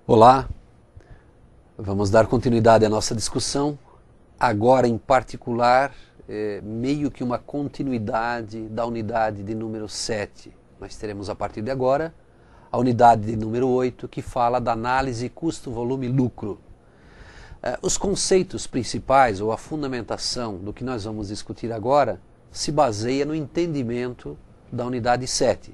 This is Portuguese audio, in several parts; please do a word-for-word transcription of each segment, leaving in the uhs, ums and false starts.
Olá, vamos dar continuidade à nossa discussão, agora em particular, é, meio que uma continuidade da unidade de número sete. Nós teremos a partir de agora a unidade de número oito, que fala da análise custo-volume-lucro. É, os conceitos principais, ou a fundamentação do que nós vamos discutir agora, se baseia no entendimento da unidade sete.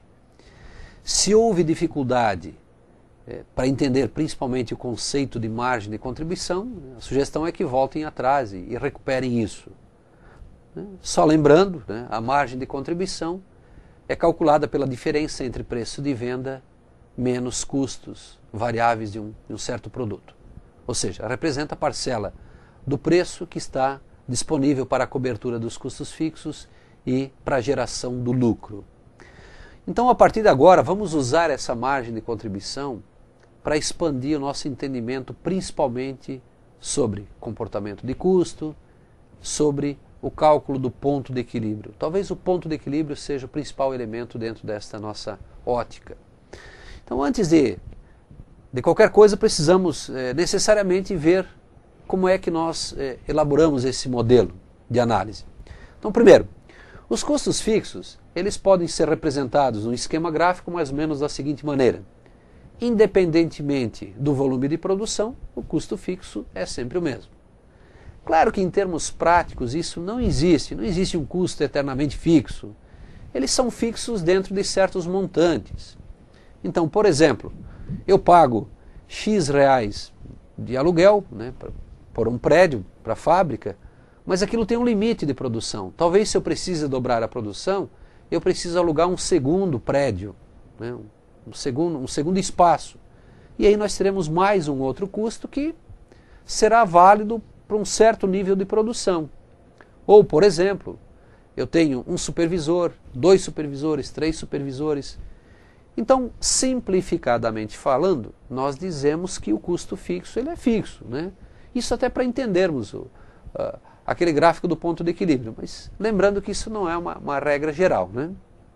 Se houve dificuldade É, para entender principalmente o conceito de margem de contribuição, a sugestão é que voltem atrás e, e recuperem isso. Né? Só lembrando, né, a margem de contribuição é calculada pela diferença entre preço de venda menos custos variáveis de um, de um certo produto. Ou seja, representa a parcela do preço que está disponível para a cobertura dos custos fixos e para a geração do lucro. Então, a partir de agora, vamos usar essa margem de contribuição para expandir o nosso entendimento principalmente sobre comportamento de custo, sobre o cálculo do ponto de equilíbrio. Talvez o ponto de equilíbrio seja o principal elemento dentro desta nossa ótica. Então, antes de, de qualquer coisa, precisamos é, necessariamente ver como é que nós é, elaboramos esse modelo de análise. Então, primeiro, os custos fixos, eles podem ser representados num esquema gráfico mais ou menos da seguinte maneira. Independentemente do volume de produção, o custo fixo é sempre o mesmo. Claro que em termos práticos isso não existe, não existe um custo eternamente fixo. Eles são fixos dentro de certos montantes. Então, por exemplo, eu pago X reais de aluguel, né, por um prédio para a fábrica, mas aquilo tem um limite de produção. Talvez se eu precise dobrar a produção, eu preciso alugar um segundo prédio, né, Um segundo, um segundo espaço. E aí nós teremos mais um outro custo que será válido para um certo nível de produção. Ou, por exemplo, eu tenho um supervisor, dois supervisores, três supervisores. Então, simplificadamente falando, nós dizemos que o custo fixo ele é fixo, né? Isso até para entendermos o, uh, aquele gráfico do ponto de equilíbrio. Mas lembrando que isso não é uma, uma regra geral, né?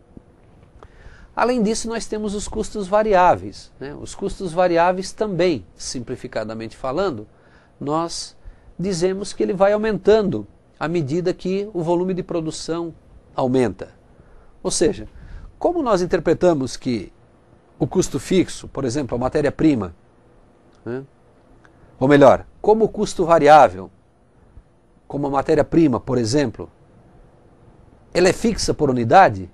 Além disso, nós temos os custos variáveis. Né? Os custos variáveis também, simplificadamente falando, nós dizemos que ele vai aumentando à medida que o volume de produção aumenta. Ou seja, como nós interpretamos que o custo fixo, por exemplo, a matéria-prima, né? Ou melhor, como o custo variável, como a matéria-prima, por exemplo, ela é fixa por unidade,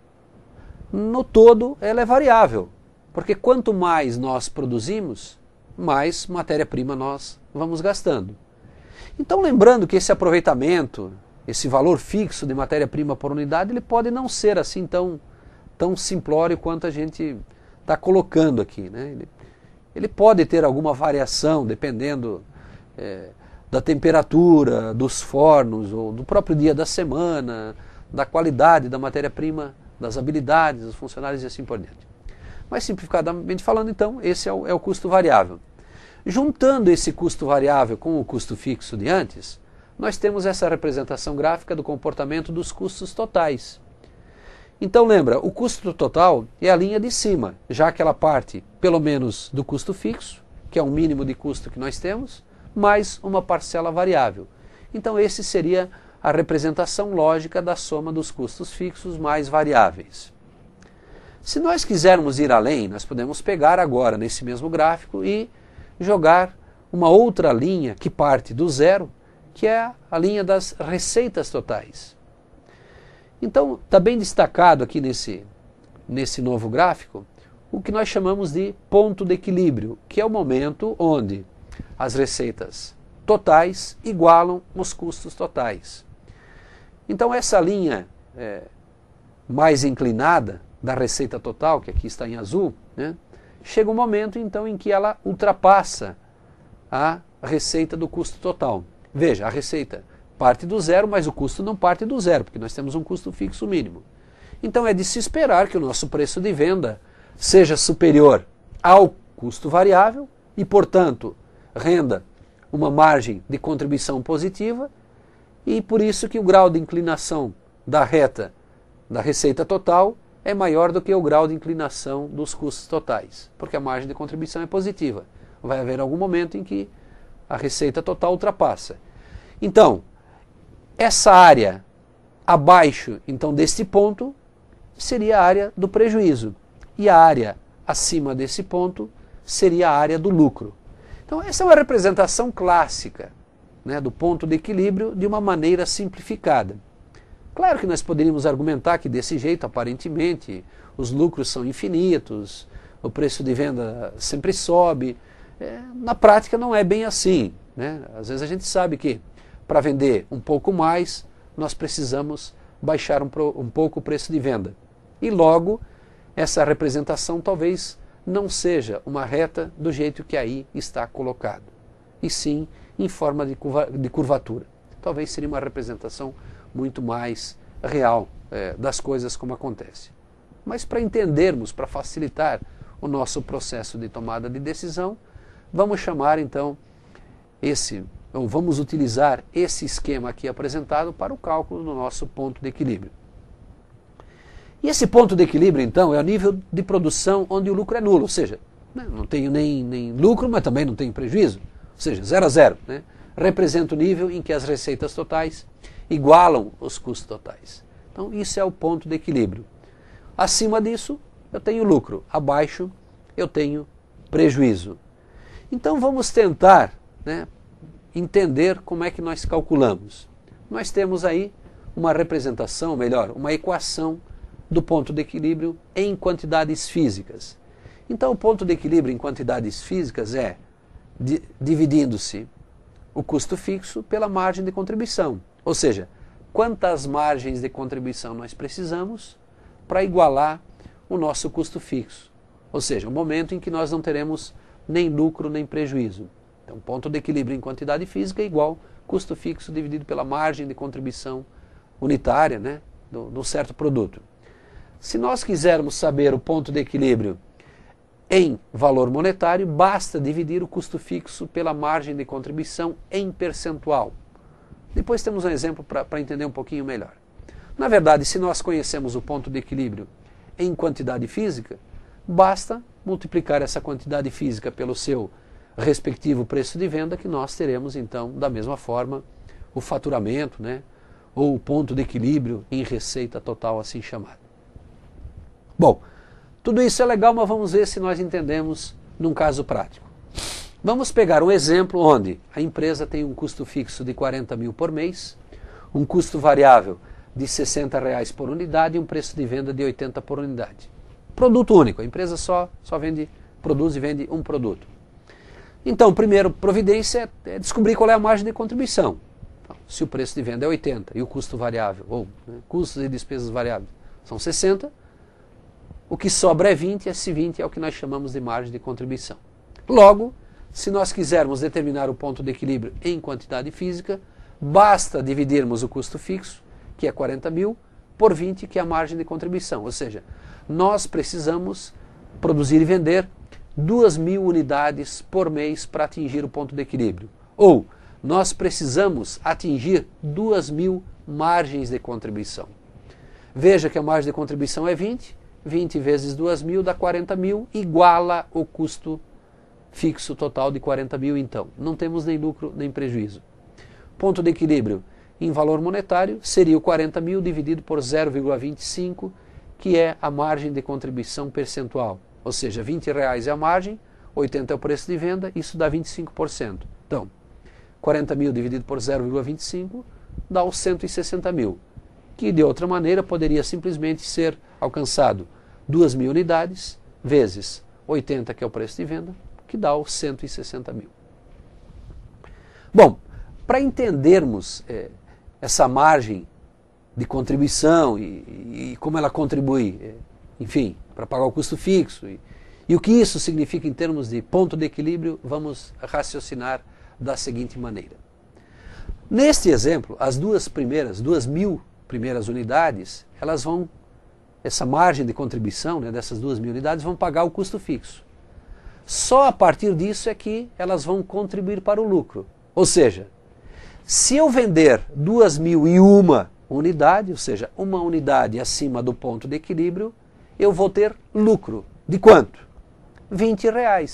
no todo ela é variável, porque quanto mais nós produzimos, mais matéria-prima nós vamos gastando. Então, lembrando que esse aproveitamento, esse valor fixo de matéria-prima por unidade, ele pode não ser assim tão, tão simplório quanto a gente está colocando aqui, né? Ele, ele pode ter alguma variação dependendo é, da temperatura, dos fornos, ou do próprio dia da semana, da qualidade da matéria-prima, das habilidades dos funcionários e assim por diante. Mas simplificadamente falando, então, esse é o, é o custo variável. Juntando esse custo variável com o custo fixo de antes, nós temos essa representação gráfica do comportamento dos custos totais. Então lembra, o custo total é a linha de cima, já aquela parte, pelo menos, do custo fixo, que é o mínimo de custo que nós temos, mais uma parcela variável. Então esse seria a representação lógica da soma dos custos fixos mais variáveis. Se nós quisermos ir além, nós podemos pegar agora nesse mesmo gráfico e jogar uma outra linha que parte do zero, que é a linha das receitas totais. Então, está bem destacado aqui nesse, nesse novo gráfico o que nós chamamos de ponto de equilíbrio, que é o momento onde as receitas totais igualam os custos totais. Então essa linha é, mais inclinada da receita total, que aqui está em azul, né, chega um momento então em que ela ultrapassa a receita do custo total. Veja, a receita parte do zero, mas o custo não parte do zero, porque nós temos um custo fixo mínimo. Então é de se esperar que o nosso preço de venda seja superior ao custo variável e, portanto, renda uma margem de contribuição positiva, e por isso que o grau de inclinação da reta da receita total é maior do que o grau de inclinação dos custos totais, porque a margem de contribuição é positiva. vai haver algum momento em que a receita total ultrapassa. Então, essa área abaixo então deste ponto seria a área do prejuízo. E a área acima desse ponto seria a área do lucro. Então, essa é uma representação clássica, né, do ponto de equilíbrio de uma maneira simplificada. Claro que nós poderíamos argumentar que desse jeito, aparentemente, os lucros são infinitos, o preço de venda sempre sobe. É, na prática não é bem assim, né? Às vezes a gente sabe que para vender um pouco mais, nós precisamos baixar um, pro, um pouco o preço de venda. E logo, essa representação talvez não seja uma reta do jeito que aí está colocado, e sim em forma de, curva, de curvatura. Talvez seria uma representação muito mais real é, das coisas como acontece. Mas para entendermos, para facilitar o nosso processo de tomada de decisão, vamos chamar então esse, ou vamos utilizar esse esquema aqui apresentado para o cálculo do nosso ponto de equilíbrio. E esse ponto de equilíbrio, então, é o nível de produção onde o lucro é nulo, ou seja, né, não tenho nem, nem lucro, mas também não tenho prejuízo, ou seja, zero a zero. Né, representa o nível em que as receitas totais igualam os custos totais. Então, isso é o ponto de equilíbrio. Acima disso, eu tenho lucro, abaixo, eu tenho prejuízo. Então, vamos tentar, né, entender como é que nós calculamos. Nós temos aí uma representação, melhor, uma equação do ponto de equilíbrio em quantidades físicas. Então, o ponto de equilíbrio em quantidades físicas é di- dividindo-se o custo fixo pela margem de contribuição. Ou seja, quantas margens de contribuição nós precisamos para igualar o nosso custo fixo. Ou seja, o momento em que nós não teremos nem lucro nem prejuízo. Então, ponto de equilíbrio em quantidade física é igual custo fixo dividido pela margem de contribuição unitária, né, do, do certo produto. Se nós quisermos saber o ponto de equilíbrio em valor monetário, basta dividir o custo fixo pela margem de contribuição em percentual. Depois temos um exemplo para entender um pouquinho melhor. Na verdade, se nós conhecemos o ponto de equilíbrio em quantidade física, basta multiplicar essa quantidade física pelo seu respectivo preço de venda, que nós teremos então, da mesma forma, o faturamento, né, ou o ponto de equilíbrio em receita total, assim chamado. Bom, tudo isso é legal, mas vamos ver se nós entendemos num caso prático. Vamos pegar um exemplo onde a empresa tem um custo fixo de quarenta mil por mês, um custo variável de sessenta reais por unidade e um preço de venda de oitenta por unidade. Produto único, a empresa só, só vende, produz e vende um produto. Então, primeiro providência é descobrir qual é a margem de contribuição. Então, se o preço de venda é oitenta e o custo variável, ou né, custos e despesas variáveis são sessenta, o que sobra é vinte, esse vinte é o que nós chamamos de margem de contribuição. Logo, se nós quisermos determinar o ponto de equilíbrio em quantidade física, basta dividirmos o custo fixo, que é quarenta mil, por vinte, que é a margem de contribuição. Ou seja, nós precisamos produzir e vender duas mil unidades por mês para atingir o ponto de equilíbrio. Ou, nós precisamos atingir duas mil margens de contribuição. Veja que a margem de contribuição é vinte, vinte vezes duas mil dá quarenta mil, iguala o custo fixo total de quarenta mil, então. Não temos nem lucro nem prejuízo. Ponto de equilíbrio em valor monetário seria o quarenta mil dividido por zero vírgula vinte e cinco, que é a margem de contribuição percentual. Ou seja, vinte reais é a margem, oitenta é o preço de venda, isso dá vinte e cinco por cento. Então, quarenta mil dividido por zero vírgula vinte e cinco dá os cento e sessenta mil, que de outra maneira poderia simplesmente ser alcançado duas mil unidades vezes oitenta, que é o preço de venda, que dá os cento e sessenta mil. Bom, para entendermos é, essa margem de contribuição e, e como ela contribui, é, enfim, para pagar o custo fixo e, e o que isso significa em termos de ponto de equilíbrio, vamos raciocinar da seguinte maneira. Neste exemplo, as duas primeiras, duas mil primeiras unidades, elas vão, essa margem de contribuição, né, dessas duas mil unidades, vão pagar o custo fixo. Só a partir disso é que elas vão contribuir para o lucro. Ou seja, se eu vender duas mil e uma unidade, ou seja, uma unidade acima do ponto de equilíbrio, eu vou ter lucro. De quanto? vinte reais,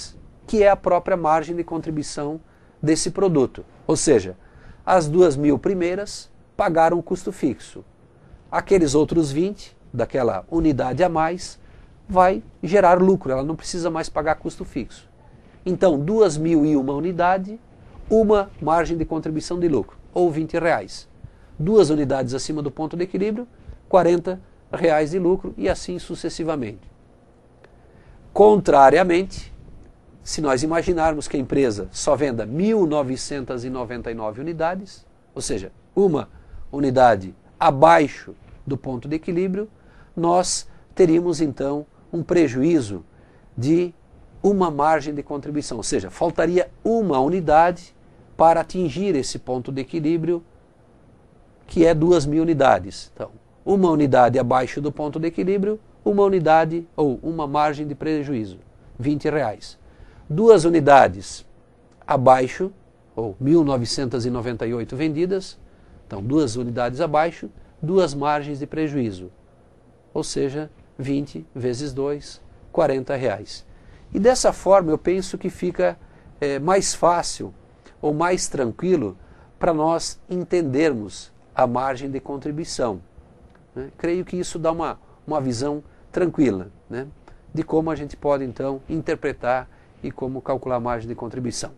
que é a própria margem de contribuição desse produto. Ou seja, as duas mil primeiras pagaram o custo fixo. Aqueles outros vinte, daquela unidade a mais, vai gerar lucro, ela não precisa mais pagar custo fixo. Então, duas mil e uma unidade, uma margem de contribuição de lucro, ou vinte reais. Duas unidades acima do ponto de equilíbrio, quarenta reais de lucro e assim sucessivamente. Contrariamente, se nós imaginarmos que a empresa só venda mil novecentas e noventa e nove unidades, ou seja, uma unidade abaixo do ponto de equilíbrio, nós teríamos então um prejuízo de uma margem de contribuição, ou seja, faltaria uma unidade para atingir esse ponto de equilíbrio, que é duas mil unidades. Então, uma unidade abaixo do ponto de equilíbrio, uma unidade ou uma margem de prejuízo, vinte reais. Duas unidades abaixo, ou mil novecentas e noventa e oito vendidas, então duas unidades abaixo, duas margens de prejuízo, ou seja, vinte vezes dois, quarenta reais. E dessa forma eu penso que fica é, mais fácil ou mais tranquilo para nós entendermos a margem de contribuição. Né? Creio que isso dá uma, uma visão tranquila, né, de como a gente pode então interpretar e como calcular a margem de contribuição.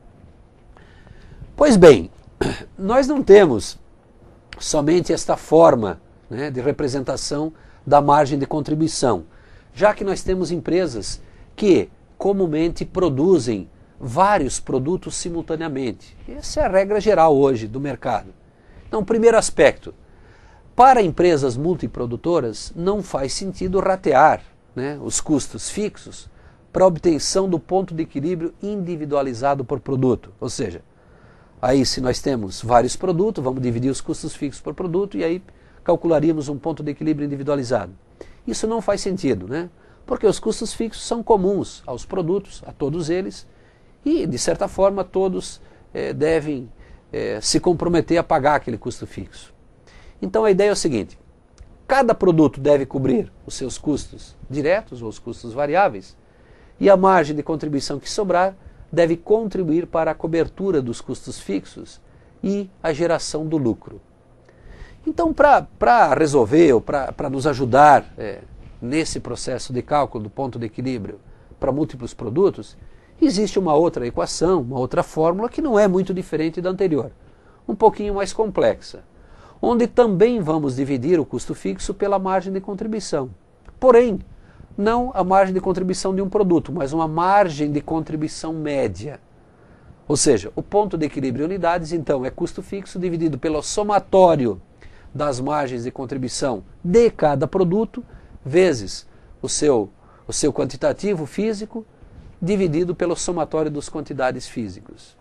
Pois bem, nós não temos somente esta forma, né, de representação da margem de contribuição, já que nós temos empresas que comumente produzem vários produtos simultaneamente. Essa é a regra geral hoje do mercado. Então, primeiro aspecto, para empresas multiprodutoras não faz sentido ratear, né, os custos fixos para a obtenção do ponto de equilíbrio individualizado por produto. Ou seja, aí se nós temos vários produtos, vamos dividir os custos fixos por produto e aí calcularíamos um ponto de equilíbrio individualizado. Isso não faz sentido, né? Porque os custos fixos são comuns aos produtos, a todos eles, e de certa forma todos eh, devem eh, se comprometer a pagar aquele custo fixo. Então a ideia é o seguinte, cada produto deve cobrir os seus custos diretos ou os custos variáveis, e a margem de contribuição que sobrar deve contribuir para a cobertura dos custos fixos e a geração do lucro. Então, para resolver ou para nos ajudar é, nesse processo de cálculo do ponto de equilíbrio para múltiplos produtos, existe uma outra equação, uma outra fórmula que não é muito diferente da anterior, um pouquinho mais complexa, onde também vamos dividir o custo fixo pela margem de contribuição. Porém, não a margem de contribuição de um produto, mas uma margem de contribuição média. Ou seja, o ponto de equilíbrio em unidades, então, é custo fixo dividido pelo somatório das margens de contribuição de cada produto, vezes o seu, o seu quantitativo físico, dividido pelo somatório dos quantidades físicos.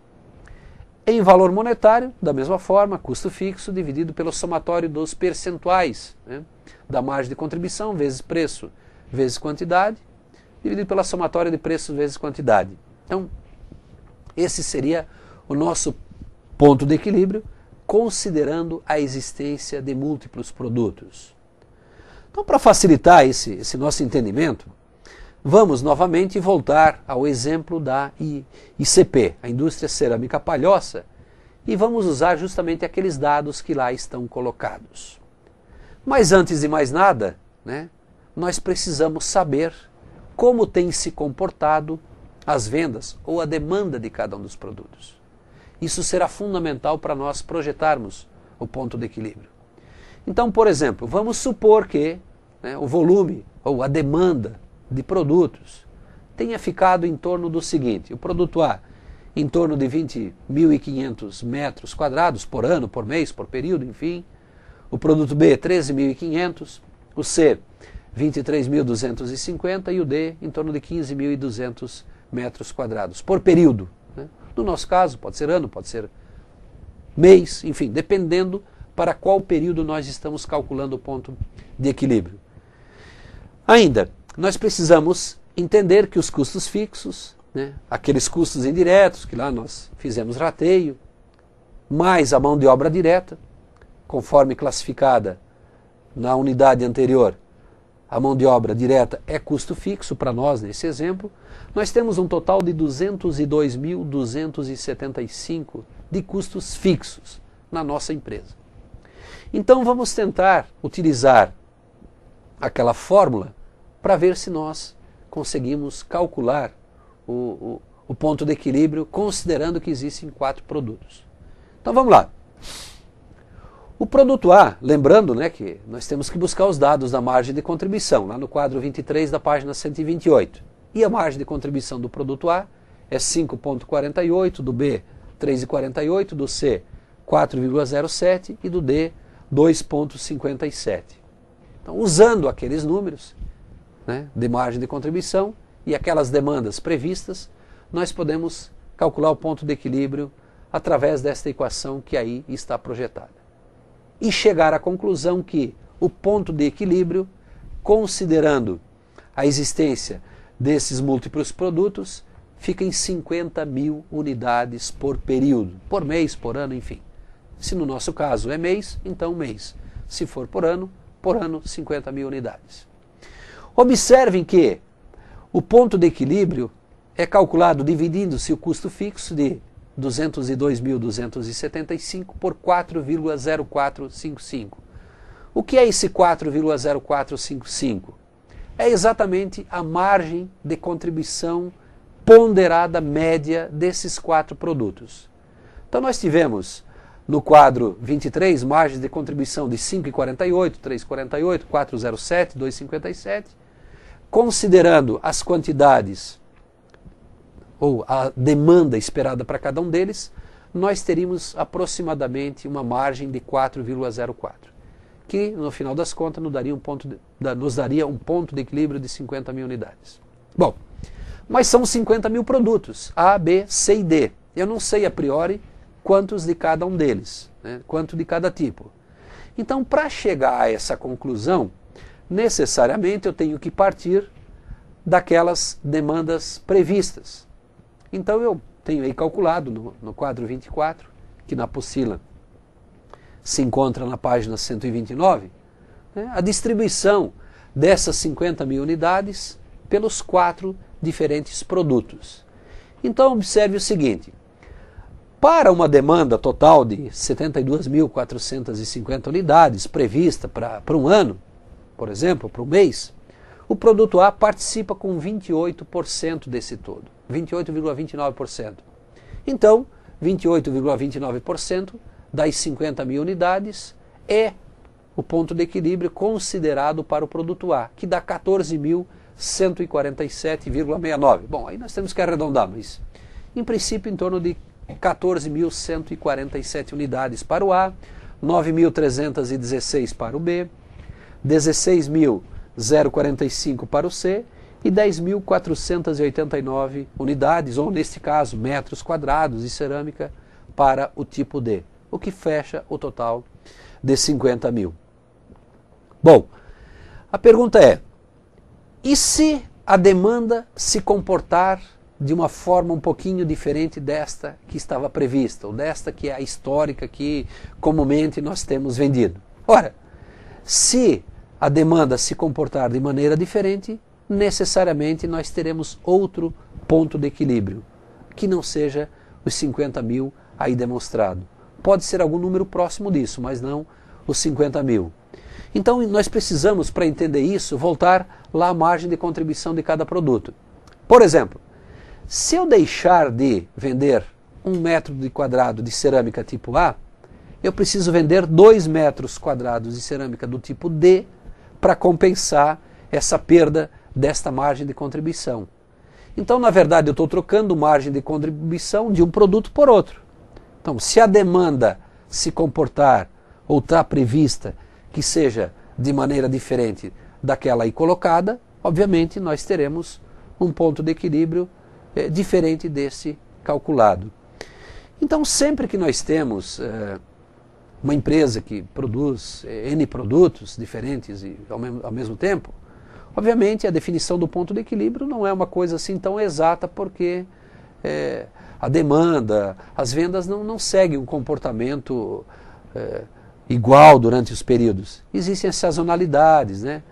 Em valor monetário, da mesma forma, custo fixo dividido pelo somatório dos percentuais, né, da margem de contribuição vezes preço vezes quantidade, dividido pela somatória de preços vezes quantidade. Então, esse seria o nosso ponto de equilíbrio, considerando a existência de múltiplos produtos. Então, para facilitar esse, esse nosso entendimento, vamos novamente voltar ao exemplo da I C P, a Indústria Cerâmica Palhoça, e vamos usar justamente aqueles dados que lá estão colocados. Mas antes de mais nada, né, nós precisamos saber como tem se comportado as vendas ou a demanda de cada um dos produtos. Isso será fundamental para nós projetarmos o ponto de equilíbrio. Então, por exemplo, vamos supor que, né, o volume ou a demanda de produtos tenha ficado em torno do seguinte: o produto A em torno de vinte mil e quinhentos metros quadrados por ano, por mês, por período, enfim. O produto B, treze mil e quinhentos. O C, vinte e três mil duzentos e cinquenta e o D em torno de quinze mil e duzentos metros quadrados por período. Né? No nosso caso, pode ser ano, pode ser mês, enfim, dependendo para qual período nós estamos calculando o ponto de equilíbrio. Ainda, nós precisamos entender que os custos fixos, né, aqueles custos indiretos, que lá nós fizemos rateio, mais a mão de obra direta, conforme classificada na unidade anterior, a mão de obra direta é custo fixo para nós nesse exemplo, nós temos um total de duzentos e dois mil duzentos e setenta e cinco de custos fixos na nossa empresa. Então vamos tentar utilizar aquela fórmula para ver se nós conseguimos calcular o, o, o ponto de equilíbrio considerando que existem quatro produtos. Então vamos lá. O produto A, lembrando, né, que nós temos que buscar os dados da margem de contribuição, lá no quadro vinte e três da página cento e vinte e oito. E a margem de contribuição do produto A é cinco vírgula quarenta e oito, do B três vírgula quarenta e oito, do C quatro vírgula zero sete e do D dois vírgula cinquenta e sete. Então, usando aqueles números, né, de margem de contribuição e aquelas demandas previstas, nós podemos calcular o ponto de equilíbrio através desta equação que aí está projetada. E chegar à conclusão que o ponto de equilíbrio, considerando a existência desses múltiplos produtos, fica em cinquenta mil unidades por período, por mês, por ano, enfim. Se no nosso caso é mês, então mês. Se for por ano, por ano, cinquenta mil unidades. Observem que o ponto de equilíbrio é calculado dividindo-se o custo fixo de duzentos e dois mil duzentos e setenta e cinco por quatro vírgula zero quatro cinco cinco. O que é esse quatro vírgula zero quatro cinco cinco? É exatamente a margem de contribuição ponderada média desses quatro produtos. Então nós tivemos no quadro vinte e três margens de contribuição de cinco vírgula quarenta e oito, três vírgula quarenta e oito, quatro vírgula zero sete, dois vírgula cinquenta e sete. Considerando as quantidades ou a demanda esperada para cada um deles, nós teríamos aproximadamente uma margem de quatro vírgula zero quatro, que no final das contas nos daria um ponto de, nos daria um ponto de equilíbrio de cinquenta mil unidades. Bom, mas são cinquenta mil produtos, A, B, C e D. Eu não sei a priori quantos de cada um deles, né, quanto de cada tipo. Então, para chegar a essa conclusão, necessariamente eu tenho que partir daquelas demandas previstas. Então eu tenho aí calculado no, no quadro vinte e quatro, que na apostila se encontra na página cento e vinte e nove, né, a distribuição dessas cinquenta mil unidades pelos quatro diferentes produtos. Então observe o seguinte, para uma demanda total de setenta e duas mil quatrocentas e cinquenta unidades prevista para um ano, por exemplo, para um mês, o produto A participa com vinte e oito por cento desse todo, vinte e oito vírgula vinte e nove por cento. Então, vinte e oito vírgula vinte e nove por cento das cinquenta mil unidades é o ponto de equilíbrio considerado para o produto A, que dá quatorze mil cento e quarenta e sete vírgula sessenta e nove. Bom, aí nós temos que arredondar, mas em princípio em torno de quatorze mil cento e quarenta e sete unidades para o A, nove mil trezentos e dezesseis para o B, dezesseis mil quarenta e cinco para o C e dez mil quatrocentos e oitenta e nove unidades, ou neste caso, metros quadrados de cerâmica para o tipo D, o que fecha o total de cinquenta mil. Bom, a pergunta é, e se a demanda se comportar de uma forma um pouquinho diferente desta que estava prevista, ou desta que é a histórica que comumente nós temos vendido? Ora, se a demanda se comportar de maneira diferente, necessariamente nós teremos outro ponto de equilíbrio, que não seja os cinquenta mil aí demonstrado. Pode ser algum número próximo disso, mas não os cinquenta mil. Então nós precisamos, para entender isso, voltar lá à margem de contribuição de cada produto. Por exemplo, se eu deixar de vender um metro de quadrado de cerâmica tipo A, eu preciso vender dois metros quadrados de cerâmica do tipo D para compensar essa perda desta margem de contribuição. Então, na verdade, eu estou trocando margem de contribuição de um produto por outro. Então, se a demanda se comportar ou está prevista que seja de maneira diferente daquela aí colocada, obviamente nós teremos um ponto de equilíbrio é, diferente desse calculado. Então, sempre que nós temos é, uma empresa que produz N produtos diferentes e ao mesmo, ao mesmo tempo, obviamente a definição do ponto de equilíbrio não é uma coisa assim tão exata, porque é, a demanda, as vendas não, não seguem um comportamento é, igual durante os períodos. Existem as sazonalidades, né?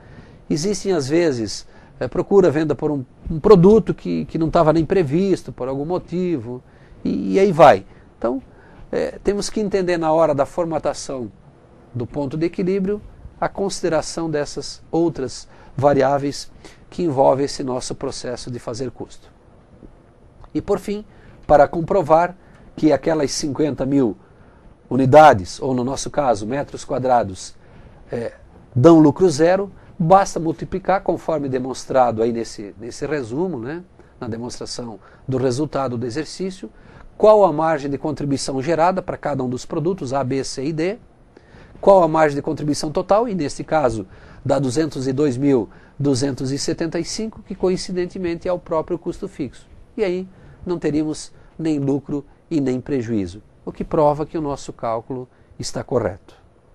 Existem, às vezes, é, procura venda por um, um produto que, que não estava nem previsto, por algum motivo, e, e aí vai. Então, é, temos que entender na hora da formatação do ponto de equilíbrio a consideração dessas outras variáveis que envolvem esse nosso processo de fazer custo. E, por fim, para comprovar que aquelas cinquenta mil unidades, ou no nosso caso, metros quadrados, é, dão lucro zero, basta multiplicar, conforme demonstrado aí nesse, nesse resumo, né, na demonstração do resultado do exercício, qual a margem de contribuição gerada para cada um dos produtos A, B, C e D, qual a margem de contribuição total, e neste caso dá duzentos e dois mil duzentos e setenta e cinco, que coincidentemente é o próprio custo fixo. E aí não teríamos nem lucro e nem prejuízo, o que prova que o nosso cálculo está correto.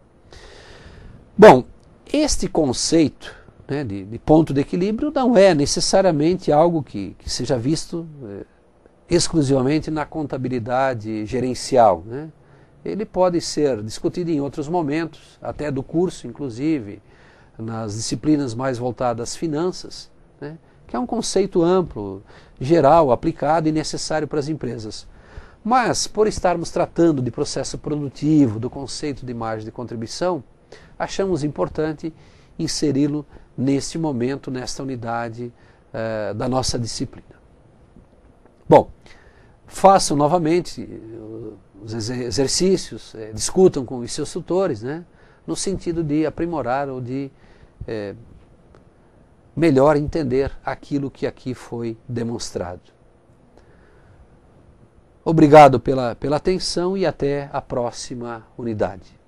Bom, este conceito, né, de, de ponto de equilíbrio não é necessariamente algo que, que seja visto é, exclusivamente na contabilidade gerencial, né? Ele pode ser discutido em outros momentos, até do curso, inclusive, nas disciplinas mais voltadas às finanças, né? Que é um conceito amplo, geral, aplicado e necessário para as empresas. Mas, por estarmos tratando de processo produtivo, do conceito de margem de contribuição, achamos importante inseri-lo neste momento, nesta unidade eh, da nossa disciplina. Bom, façam novamente os exercícios, eh, discutam com os seus tutores, né, no sentido de aprimorar ou de eh, melhor entender aquilo que aqui foi demonstrado. Obrigado pela, pela atenção e até a próxima unidade.